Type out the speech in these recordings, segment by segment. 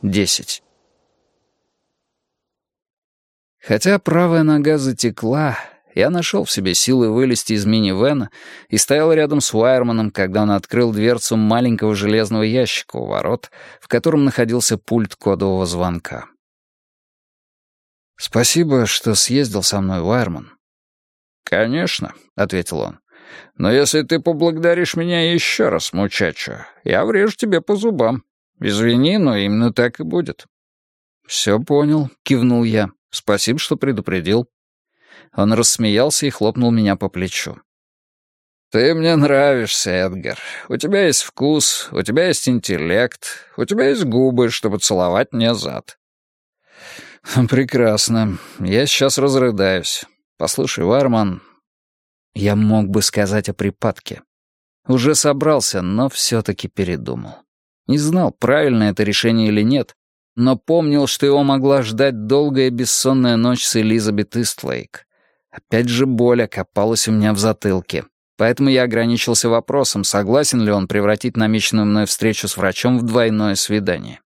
10. Хотя правая нога затекла, я нашел в себе силы вылезти из минивэна и стоял рядом с Уайерманом, когда он открыл дверцу маленького железного ящика у ворот, в котором находился пульт кодового звонка. «Спасибо, что съездил со мной, Уайерман». «Конечно», — ответил он. «Но если ты поблагодаришь меня еще раз, мучачо, я врежу тебе по зубам. Извини, но именно так и будет». «Все понял», — кивнул я. «Спасибо, что предупредил». Он рассмеялся и хлопнул меня по плечу. «Ты мне нравишься, Эдгар. У тебя есть вкус, у тебя есть интеллект, у тебя есть губы, чтобы целовать мне зад». «Прекрасно. Я сейчас разрыдаюсь. Послушай, Уайерман, я мог бы сказать о припадке. Уже собрался, но все-таки передумал. Не знал, правильно это решение или нет, но помнил, что его могла ждать долгая бессонная ночь с Элизабет Истлейк. Опять же боль окопалась у меня в затылке, поэтому я ограничился вопросом, согласен ли он превратить намеченную мной встречу с врачом в двойное свидание.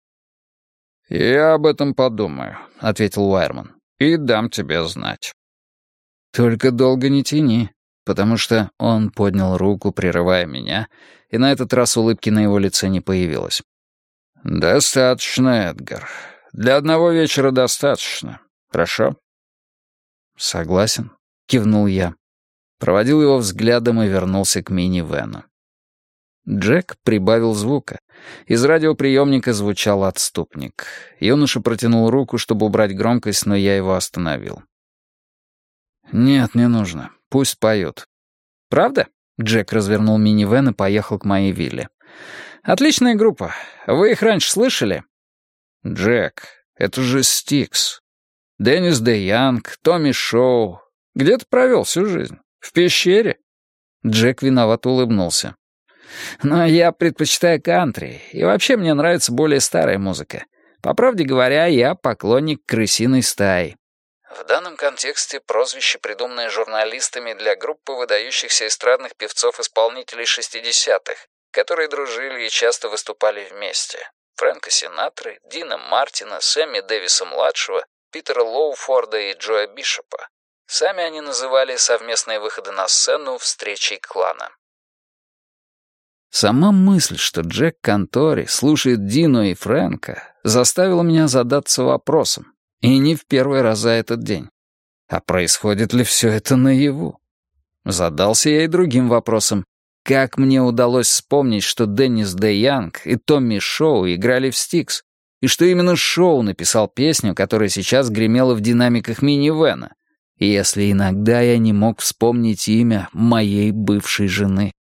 «Я об этом подумаю», — ответил Уайерман, — «и дам тебе знать». «Только долго не тяни», потому что он поднял руку, прерывая меня, и на этот раз улыбки на его лице не появилось. «Достаточно, Эдгар. Для одного вечера достаточно. Хорошо?» «Согласен», — кивнул я. Проводил его взглядом и вернулся к минивэну. Джек прибавил звука. Из радиоприемника звучал отступник. Юноша протянул руку, чтобы убрать громкость, но я его остановил. «Нет, не нужно. Пусть поют». «Правда?» — Джек развернул минивэн и поехал к моей вилле. «Отличная группа. Вы их раньше слышали?» «Джек, это же Стикс. Деннис Де Янг, Томми Шоу. Где ты провел всю жизнь? В пещере?» Джек виновато улыбнулся. «Но я предпочитаю кантри, и вообще мне нравится более старая музыка. По правде говоря, я поклонник крысиной стаи». В данном контексте прозвище, придуманное журналистами для группы выдающихся эстрадных певцов-исполнителей 60-х, которые дружили и часто выступали вместе. Фрэнка Синатры, Дина Мартина, Сэмми Дэвиса-младшего, Питера Лоуфорда и Джоя Бишопа. Сами они называли совместные выходы на сцену встречей клана. Сама мысль, что Джек Кантори слушает Дину и Фрэнка, заставила меня задаться вопросом, и не в первый раз за этот день. А происходит ли все это наяву? Задался я и другим вопросом. Как мне удалось вспомнить, что Деннис Де Янг и Томми Шоу играли в Стикс, и что именно Шоу написал песню, которая сейчас гремела в динамиках минивэна, если иногда я не мог вспомнить имя моей бывшей жены?